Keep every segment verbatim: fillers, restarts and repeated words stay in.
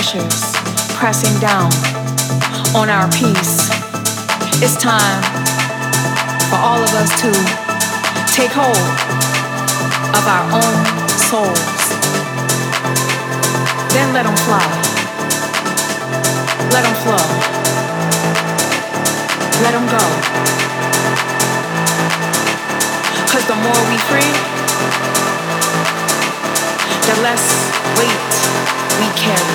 pressures pressing down on our peace. It's time for all of us to take hold of our own souls. Then let them fly. Let them flow. Let them go. 'Cause the more we free, the less weight we carry.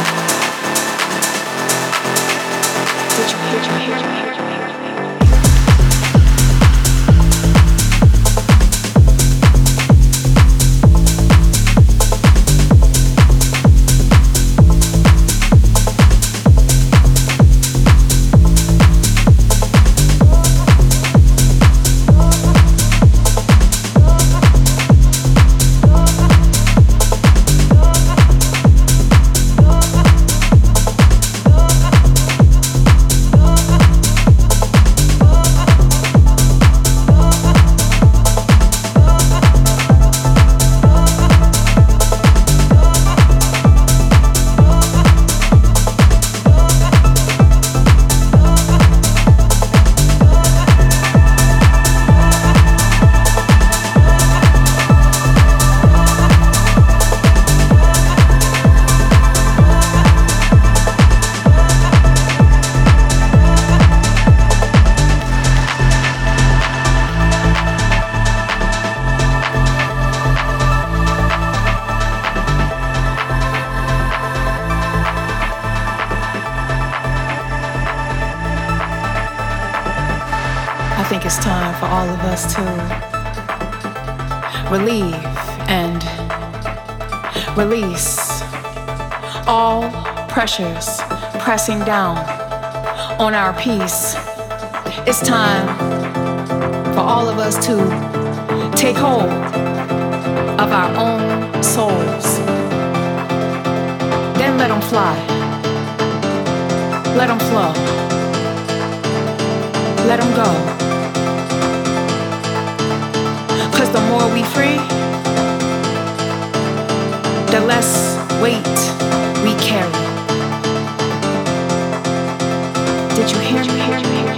Did you hear me? Hear me? Hear me? I think it's time for all of us to relieve and release all pressures pressing down on our peace. It's time for all of us to take hold of our own souls. Then let them fly. Let them flow. Let them go. 'Cause the more we free, the less weight we carry. Did you hear me? Hear me?